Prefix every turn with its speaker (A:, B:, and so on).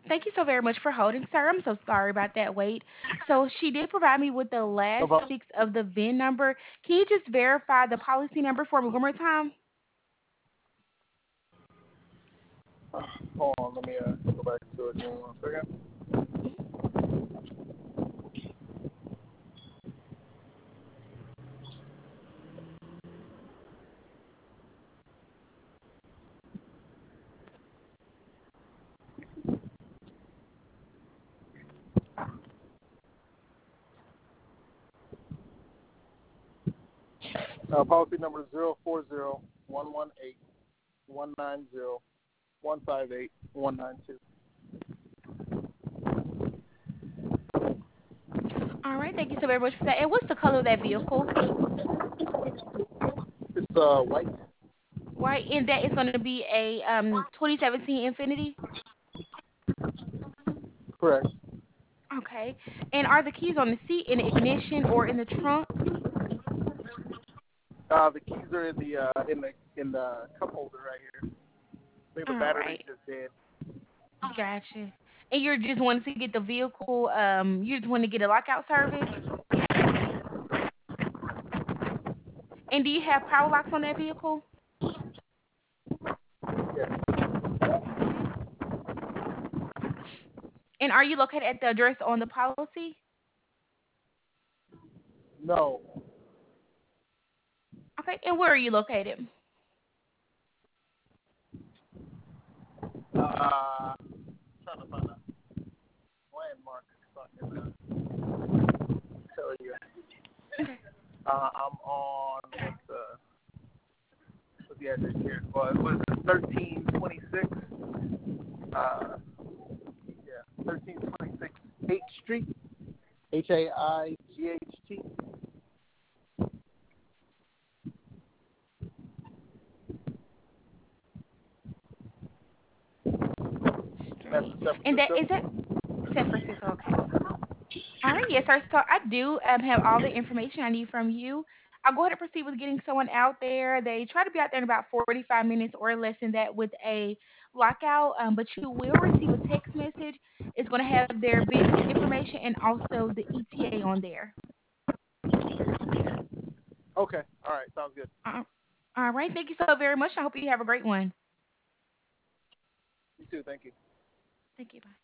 A: Thank you so very much for holding, sir. I'm so sorry about that wait. So she did provide me with the
B: No
A: last
B: problem.
A: six of the VIN number. Can you just verify the policy number for me one more time?
B: Hold on, let me go back to it. Give me 1 second. Policy number is 040-118-190-158-192.
A: All right, thank you so very much for that. And what's the color of that vehicle?
B: It's white.
A: Right, and that is going to be a 2017 Infinity.
B: Correct.
A: Okay. And are the keys on the seat, in the ignition, or in the trunk?
B: The keys are in the cup holder right here. I think the
A: All
B: battery's
A: right.
B: just dead.
A: Gotcha. And you're just wanting to get the vehicle, you just want to get a lockout service? And do you have power locks on that vehicle?
B: Yeah.
A: Okay. And are you located at the address on the policy?
B: No.
A: Okay. And where are you located?
B: Trying to find a landmark so I can tell you.
A: Okay.
B: I'm on what's the address here? Well, it was 1326. Yeah, 1326 H Street. Haight. That's
A: Street.
B: San
A: And that is
B: Francisco.
A: that San Francisco? Okay. All right, yes, sir. So I do have all the information I need from you. I'll go ahead and proceed with getting someone out there. They try to be out there in about 45 minutes or less than that with a lockout, but you will receive a text message. It's going to have their business information and also the ETA on there.
B: Okay. All right. Sounds good.
A: All right, thank you so very much. I hope you have a great one.
B: You too. Thank you.
A: Thank you. Bye.